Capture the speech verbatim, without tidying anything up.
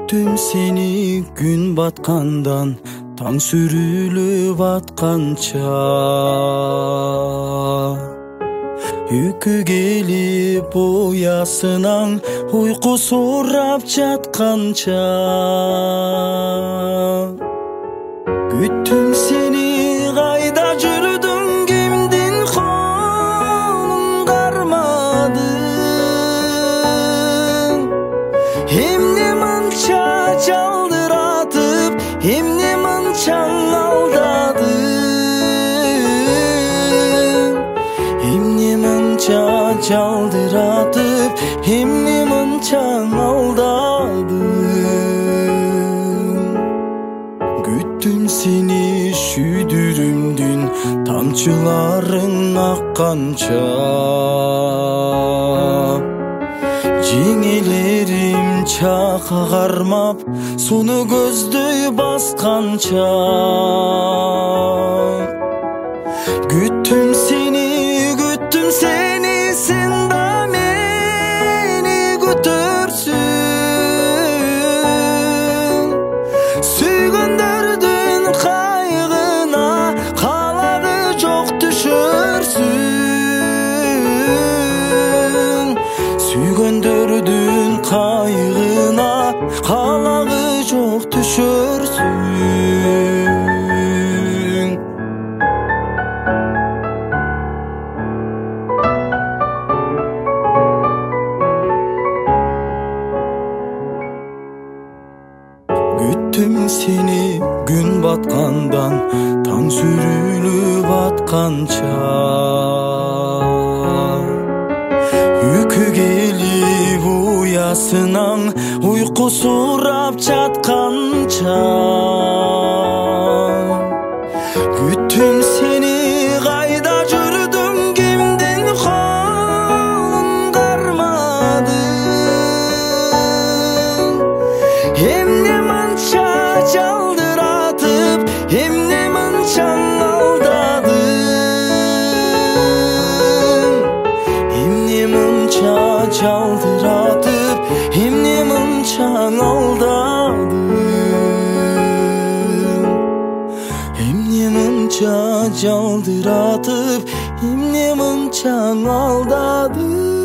Күттүм сени күн баткандан, таң сүрүлүп атканча. Үкү келип уясынан, уйку сурап жатканча. Күттүм сени, кайда жүрдүң, кимдин колун кармадың? Эмне мынча жалдыратып, эмне мынча алдадың? Эмне мынча жалдыратып, эмне мынча алдадың? Күттүм сени шүйдүрүмдүн, тамчыларың акканча. Жеңелерим чака кармап, суну көздөй басканча. Күттүм сени, күттүм сени, сен да мени күтөрсүң. Сүйгөндөрдүн кайгына, калагы жок түшөрсүң. Сүйгөндөрдүн кайгына, калагы жок түшөрсүң. Күттүм сени күн баткандан, таң сүрүлүп атканча. Үкү келип уясынан, уйку сурап жатканча. Күттүм сени, кайда жүрдүң, кимдин колун кармадың? Эмне мынча жалдыратып, эмне мынча алдадың? Эмне мынча жалдыратып, эмне мынча алдадың? Эмне мынча жалдыратып, эмне мынча алдадың?